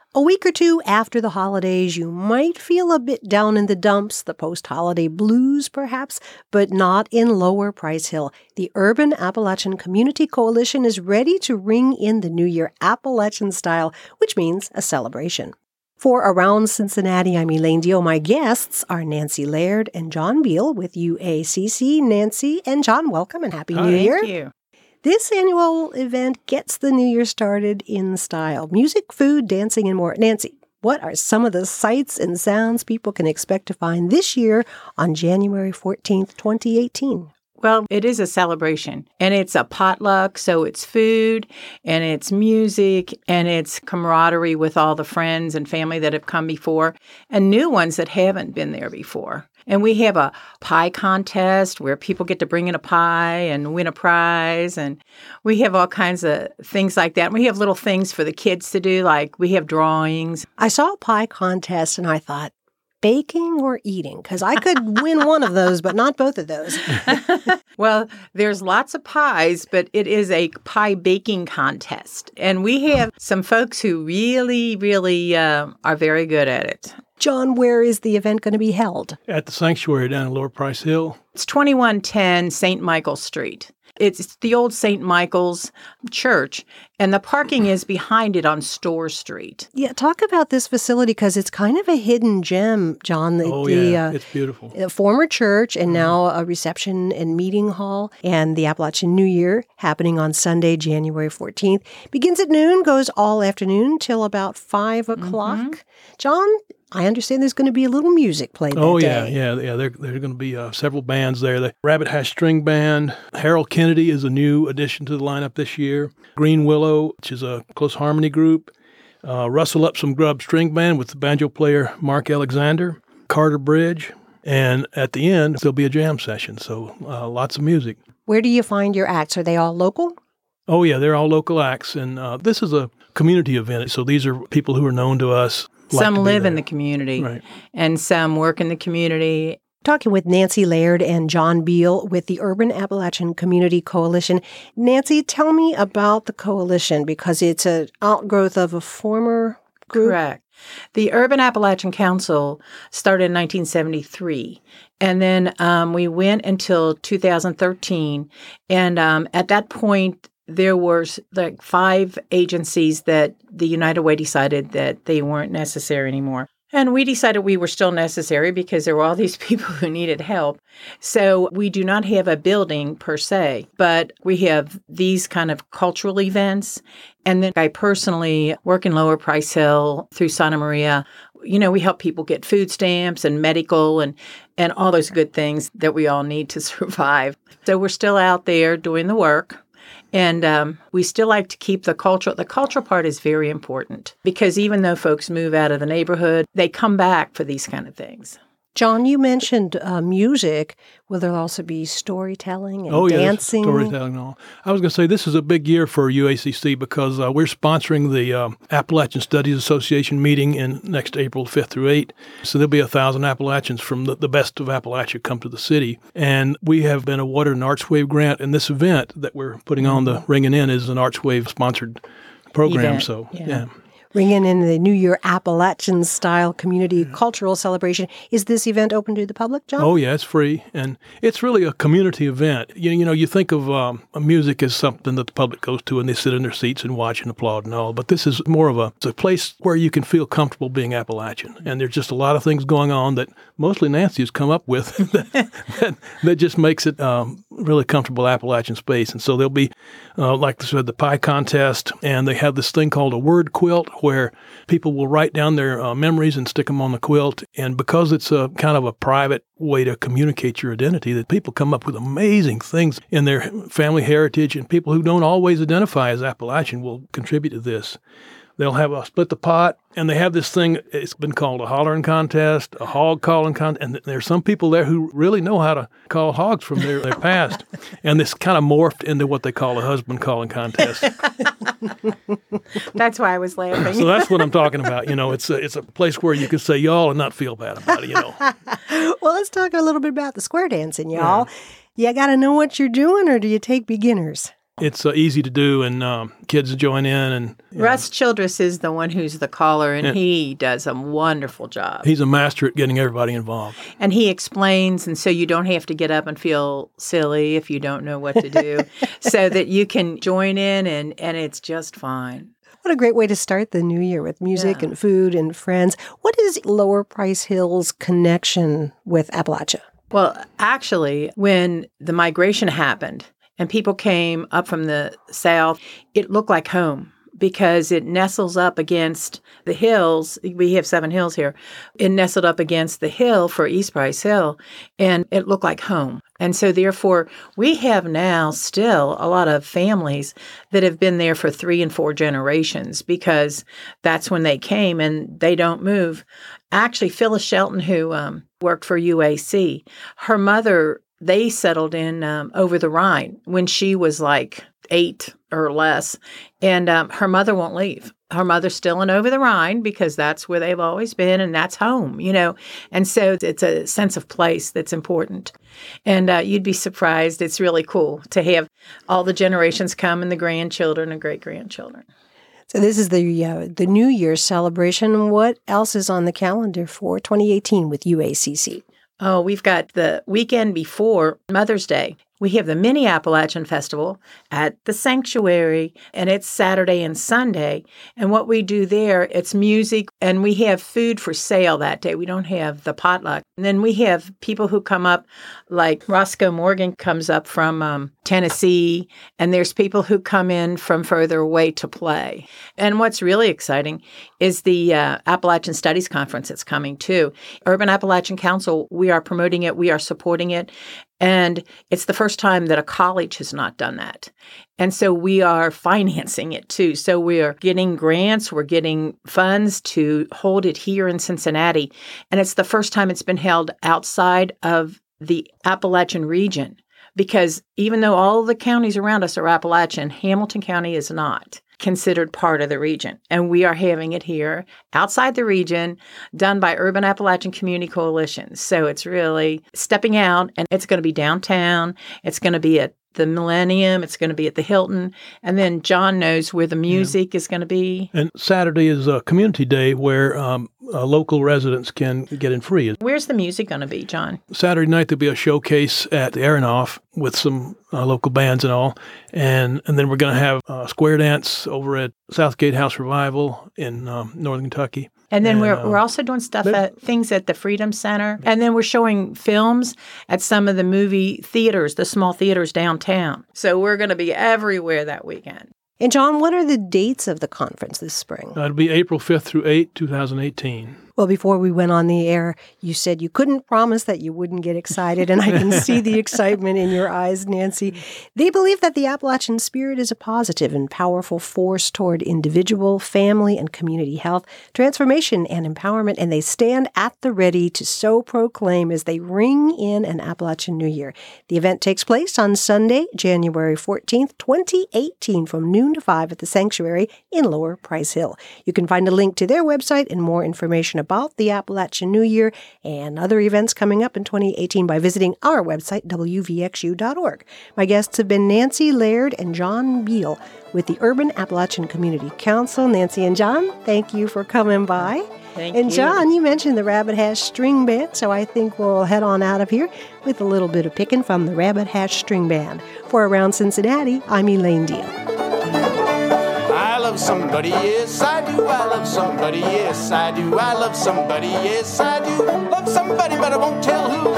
A week or two after the holidays, you might feel a bit down in the dumps, the post-holiday blues perhaps, but not in Lower Price Hill. The Urban Appalachian Community Coalition is ready to ring in the New Year Appalachian style, which means a celebration. For Around Cincinnati, I'm Elaine Dio. My guests are Nancy Laird and John Beal with UACC. Nancy and John, welcome and Happy New Year. Thank you. This annual event gets the new year started in style. Music, food, dancing, and more. Nancy, what are some of the sights and sounds people can expect to find this year on January 14th, 2018? Well, it is a celebration, and it's a potluck, so it's food, and it's music, and it's camaraderie with all the friends and family that have come before, and new ones that haven't been there before. And we have a pie contest where people get to bring in a pie and win a prize, and we have all kinds of things like that. And we have little things for the kids to do, like we have drawings. I saw a pie contest, and I thought, baking or eating? Because I could win one of those, but not both of those. Well, there's lots of pies, but it is a pie baking contest. And we have some folks who really are very good at it. John, where is the event going to be held? At the Sanctuary down in Lower Price Hill. It's 2110 St. Michael's Street. It's the old St. Michael's Church, and the parking is behind it on Store Street. Yeah, talk about this facility because it's kind of a hidden gem, John. It's beautiful. A former church and now a reception and meeting hall, and the Appalachian New Year happening on Sunday, January 14th. Begins at noon, goes all afternoon till about 5 o'clock. Mm-hmm. John, I understand there's going to be a little music played that day. Yeah. There are going to be several bands there. The Rabbit Hash String Band. Harold Kennedy is a new addition to the lineup this year. Green Willow, which is a close harmony group. Rustle Up Some Grub String Band with the banjo player Mark Alexander. Carter Bridge. And at the end, there'll be a jam session. So lots of music. Where do you find your acts? Are they all local? Oh, yeah. They're all local acts. And this is a community event. So these are people who are known to us. Some live in the community, right, and some work in the community. Talking with Nancy Laird and John Beal with the Urban Appalachian Community Coalition. Nancy, tell me about the coalition because it's an outgrowth of a former group. Correct. The Urban Appalachian Council started in 1973, and then we went until 2013, and at that point, there were like 5 agencies that the United Way decided that they weren't necessary anymore. And we decided we were still necessary because there were all these people who needed help. So we do not have a building per se, but we have these kind of cultural events. And then I personally work in Lower Price Hill through Santa Maria. You know, we help people get food stamps and medical and all those good things that we all need to survive. So we're still out there doing the work. And we still like to keep the cultural part is very important because even though folks move out of the neighborhood, they come back for these kind of things. John, you mentioned music. Will there also be storytelling and dancing? Storytelling and all. I was going to say this is a big year for UACC because we're sponsoring the Appalachian Studies Association meeting in next April 5th through 8th. So there'll be 1,000 Appalachians from the best of Appalachia come to the city. And we have been awarded an Archwave grant, and this event that we're putting on the Ringing In is an Archwave-sponsored program. Event. So, yeah. Ringing in the New Year Appalachian-style community cultural celebration. Is this event open to the public, John? Oh, yeah, it's free, and it's really a community event. You know, you think of music as something that the public goes to and they sit in their seats and watch and applaud and all, but this is more of a place where you can feel comfortable being Appalachian, and there's just a lot of things going on that mostly Nancy has come up with that just makes it really comfortable Appalachian space. And so there'll be, like I said, the pie contest, and they have this thing called a word quilt where people will write down their memories and stick them on the quilt. And because it's a kind of a private way to communicate your identity, that people come up with amazing things in their family heritage, and people who don't always identify as Appalachian will contribute to this. They'll have a split the pot, and they have this thing, it's been called a hollering contest, a hog calling contest, and there's some people there who really know how to call hogs from their past. And this kind of morphed into what they call a husband calling contest. That's why I was laughing. So that's what I'm talking about. You know, it's a place where you can say y'all and not feel bad about it, you know. Well, let's talk a little bit about the square dancing, y'all. Yeah. You got to know what you're doing, or do you take beginners? It's easy to do, and kids join in. And Russ Childress is the one who's the caller, and he does a wonderful job. He's a master at getting everybody involved. And he explains, and so you don't have to get up and feel silly if you don't know what to do, so that you can join in, and it's just fine. What a great way to start the new year with music and food and friends. What is Lower Price Hill's connection with Appalachia? Well, actually, when the migration happened and people came up from the south, it looked like home because it nestles up against the hills. We have 7 hills here. It nestled up against the hill for East Price Hill, and it looked like home. And so, therefore, we have now still a lot of families that have been there for 3 and 4 generations because that's when they came and they don't move. Actually, Phyllis Shelton, who worked for UAC, her mother, they settled in over the Rhine when she was like 8 or less, and her mother won't leave. Her mother's still in Over the Rhine because that's where they've always been, and that's home, And so it's a sense of place that's important. And you'd be surprised. It's really cool to have all the generations come and the grandchildren and great-grandchildren. So this is the New Year's celebration. What else is on the calendar for 2018 with UACC? Oh, we've got the weekend before Mother's Day. We have the Mini Appalachian Festival at the Sanctuary, and it's Saturday and Sunday. And what we do there, it's music, and we have food for sale that day. We don't have the potluck. And then we have people who come up, like Roscoe Morgan comes up from Tennessee, and there's people who come in from further away to play. And what's really exciting is the Appalachian Studies Conference that's coming too. Urban Appalachian Council, we are promoting it, we are supporting it. And it's the first time that a college has not done that. And so we are financing it too. So we are getting grants, we're getting funds to hold it here in Cincinnati. And it's the first time it's been held outside of the Appalachian region. Because even though all the counties around us are Appalachian, Hamilton County is not considered part of the region. And we are having it here outside the region, done by Urban Appalachian Community Coalition. So it's really stepping out, and it's going to be downtown. It's going to be at the Millennium. It's going to be at the Hilton. And then John knows where the music is going to be. And Saturday is a community day where local residents can get in free. Where's the music going to be, John? Saturday night, there'll be a showcase at the Aronoff with some local bands and all. And then we're going to have a square dance over at Southgate House Revival in Northern Kentucky. And then we're also doing things at the Freedom Center. And then we're showing films at some of the movie theaters, the small theaters downtown. So we're going to be everywhere that weekend. And John, what are the dates of the conference this spring? It'll be April 5th through 8th, 2018. Well, before we went on the air, you said you couldn't promise that you wouldn't get excited, and I can see the excitement in your eyes, Nancy. They believe that the Appalachian spirit is a positive and powerful force toward individual, family, and community health, transformation, and empowerment, and they stand at the ready to so proclaim as they ring in an Appalachian New Year. The event takes place on Sunday, January 14th, 2018, from noon to 5 at the Sanctuary in Lower Price Hill. You can find a link to their website and more information about the Appalachian New Year and other events coming up in 2018 by visiting our website, wvxu.org. My guests have been Nancy Laird and John Beal with the Urban Appalachian Community Council. Nancy and John, thank you for coming by. Thank and you. John, you mentioned the Rabbit Hash String Band, so I think we'll head on out of here with a little bit of picking from the Rabbit Hash String Band. For Around Cincinnati, I'm Elaine Deal. I love somebody, yes I do. I love somebody, yes I do. I love somebody, yes I do. Love somebody, but I won't tell who.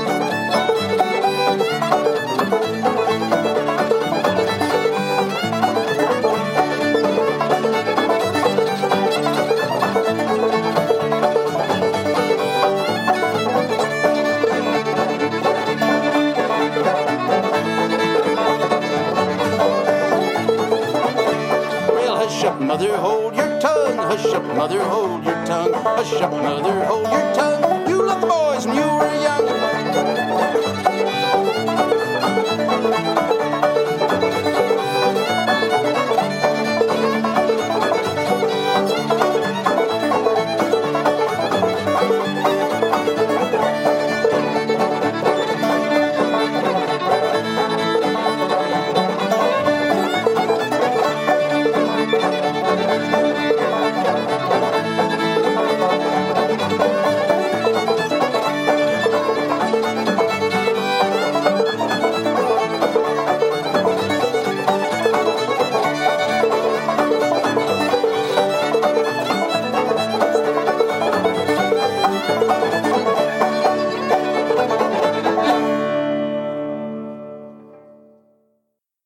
Mother, hold your tongue. Hush up, mother, hold your tongue. Hush up, mother, hold your tongue. You love the boys and you